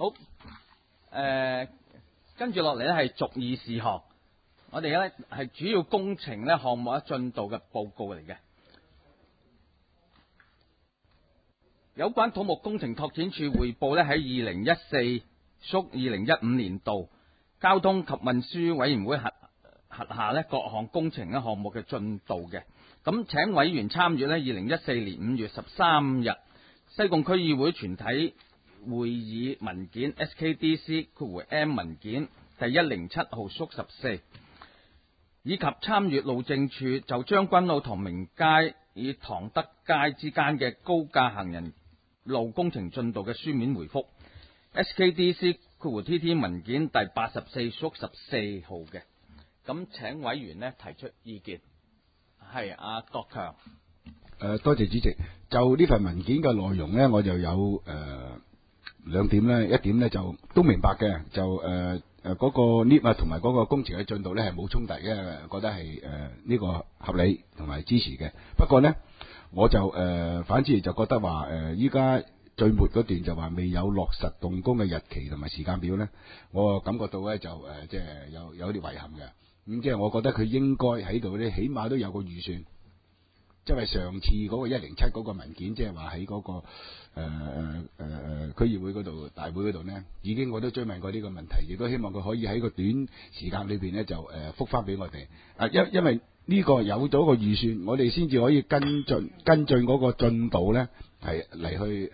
好，跟住落嚟咧係逐議事項，我哋咧係主要工程咧項目進度嘅報告嚟嘅。有關土木工程拓展署匯報咧喺2014-2015年度交通及運輸委員會轄下咧各項工程嘅項目嘅進度嘅。咁請委員參閱咧2014年5月13日西貢區議會全體會議文件 SKDC-M 文件第107號縮14，以及參閱路政署就將軍澳唐明街與唐德街之間嘅高架行人路工程進度嘅書面回覆 SKDC-TT 文件第84縮14號嘅。咁請委員呢提出意見。係阿國強。 多謝主席。就呢份文件嘅內容呢，我就有兩點呢。一點呢就都明白嘅，就嗰個 lift 啊同埋嗰個工程嘅進度呢係冇衝突嘅，覺得係呢個合理同埋支持嘅。不過呢，我就反之就覺得話依家最末嗰段就話未有落實動工嘅日期同埋時間表呢，我感覺到呢就即係有啲遺憾嘅。咁即係我覺得佢應該喺度咧，起碼都有個預算，即係上次嗰個107嗰個文件，即係話喺嗰個區議會嗰度大會嗰度呢，已經我都追問過呢個問題，亦都希望佢可以喺個短時間裏邊呢就覆翻俾我哋。因為呢個有咗個預算，我哋先至可以跟進嗰個進度呢，係嚟去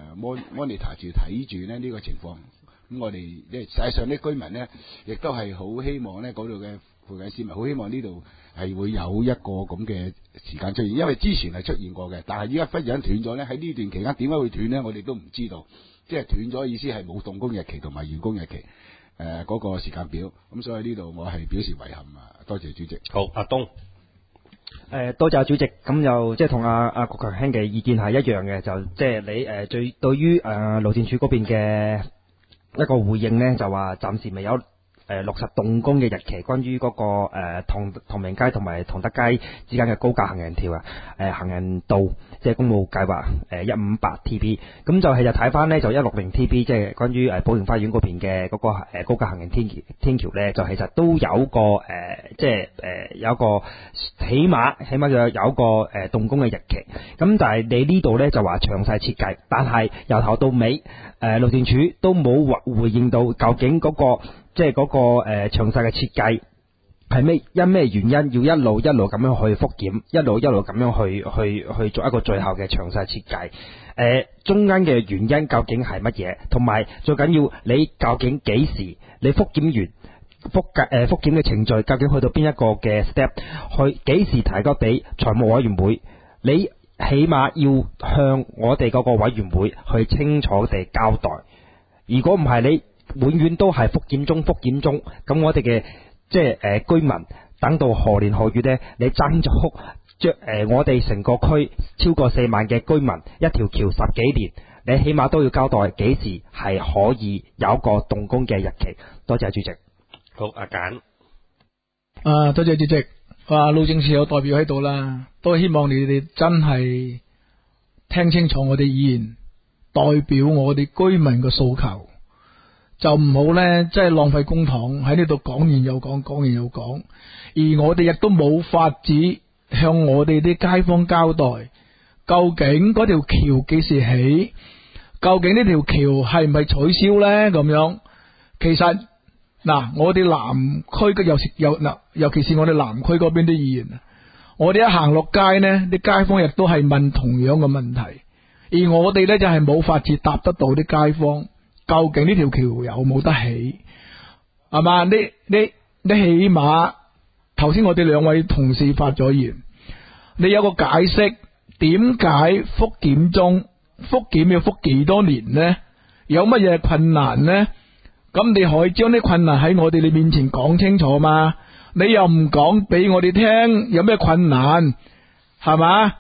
monitor 住睇住呢個情況。咁我哋即係實際上啲居民呢，亦都係好希望呢嗰度嘅附近市民好希望呢度係會有一個咁嘅時間出現，因為之前係出現過嘅，但係依家忽然間斷咗呢，喺呢段期間點解會斷呢？我哋都唔知道，即係斷咗意思係冇動工日期同埋完工日期嗰個時間表，咁所以呢度我係表示遺憾啊！多謝主席。 好，阿東。 多謝主席，咁就即係同阿國強兄嘅意見係一樣嘅，就即係你最對於路政署嗰邊嘅一個回應呢，就話暫時未有落實動工嘅日期，關於嗰個唐明街同埋唐德街之間嘅高架行人行人道，即係公務計劃158 TB， 咁就係就睇翻呢，就160 TB， 即係關於寶盈花園嗰邊嘅嗰個高架行人天橋呢，就其實都有個即係有個起碼有個動工嘅日期，咁但係你呢度呢，就話詳細設計，但係由頭到尾路政署都冇回應到究竟嗰個即係嗰個詳細嘅設計係因咩原因要一路咁樣去復檢，一路咁樣去做一個最後嘅詳細設計。中間嘅原因究竟係乜嘢？同埋最緊要你究竟幾時你復檢完復檢嘅程序究竟去到邊一個嘅 step？ 去幾時提交俾財務委員會？你起碼要向我哋嗰個委員會去清楚地交代。如果唔係你永遠都係復檢中，咁我哋嘅即係居民等到何年何月呢？你爭咗我哋成個區超過4萬嘅居民，一條橋10幾年，你起碼都要交代幾時係可以有個動工嘅日期。多謝主席。 好，阿簡。 多謝主席。路政署有代表喺度啦，都希望你哋真係聽清楚我哋議員代表我哋居民嘅訴求。就唔好呢，即係浪費公帑喺呢度講完又講，講完又講，而我哋亦都冇法子向我哋啲街坊交代，究竟嗰條橋幾時起，究竟呢條橋係唔係取消呢？咁樣，其實我哋南區嘅尤其是我哋南區嗰邊啲議員，我哋一行落街呢，啲街坊亦都係問同樣嘅問題，而我哋呢，就係冇法子答得到啲街坊。究竟呢條橋有冇得起？係嘛？你起碼頭先我哋兩位同事發咗言，你有個解釋，點解復檢中復檢要復幾多年呢？有乜嘢困難呢？咁你可以將啲困難喺我哋面前講清楚嘛？你又唔講俾我哋聽有咩困難，係嘛？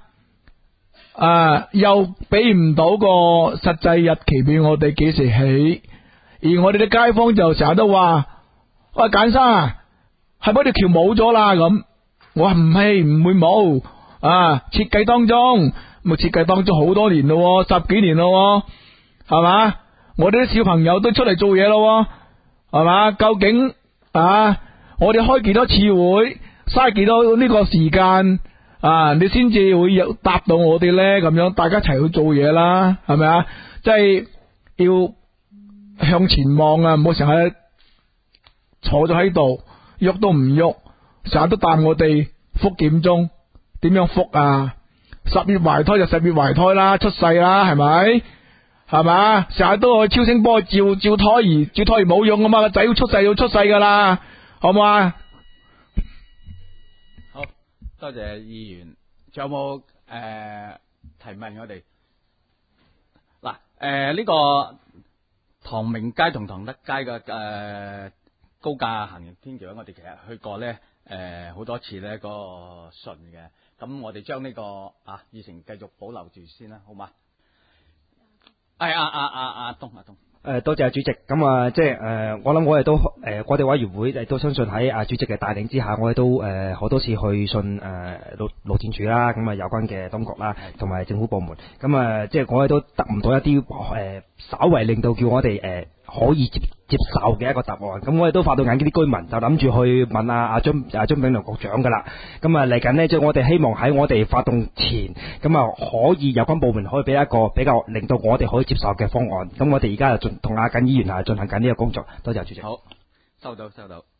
又俾唔到個實際日期俾我哋幾時起，而我哋啲街坊就成日都話：喂，簡生啊，係咪條橋冇咗啦？咁我話唔會冇，設計當中好多年咯，10幾年咯，係嘛？ 我哋啲小朋友都出嚟做嘢咯，係嘛？究竟我哋開幾多次會，嘥幾多呢個時間你先至會有答到我哋咧？咁樣大家一齊去做嘢啦，係咪啊？即係要向前望啊，唔好成日坐咗喺度，喐都唔喐，成日都答我哋復檢中，點樣復啊？10月懷胎就10月懷胎啦，出世啦，係咪？係嘛？成日都去超聲波照胎兒，照胎兒冇用啊嘛，個仔要出世要出世噶啦，好唔好啊？ 好多謝議員，仲有冇提問我哋？嗱，呢個唐明街同唐德街嘅高架行人天橋咧，我哋其實去過咧好多次咧，個順嘅。咁我哋將呢個議程繼續保留住先啦，好嘛？阿東。 多謝主席。咁即係我諗我哋都我哋委員會都相信喺主席嘅帶領之下，我哋都好多次去信路政署啦，咁有關嘅當局啦，同埋政府部門。咁即係我哋都得唔到一啲稍為令到叫我哋可以接受嘅一個答案。咁我哋都發到眼見啲居民就諗住去問阿張炳良局長噶啦。咁嚟緊呢，即係我哋希望喺我哋發動前，咁可以有關部門可以俾一個比較令到我哋可以接受嘅方案。咁我哋而家就同阿耿議員進行緊呢個工作。多謝主席。 好，收到。